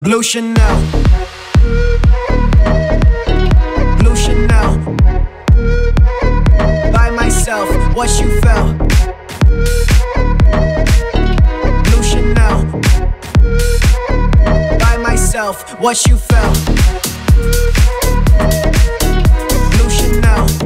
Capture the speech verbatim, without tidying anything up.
Blue Chanel, Blue Chanel. By myself, what you felt. Blue Chanel. By myself, what you felt. Blue Chanel.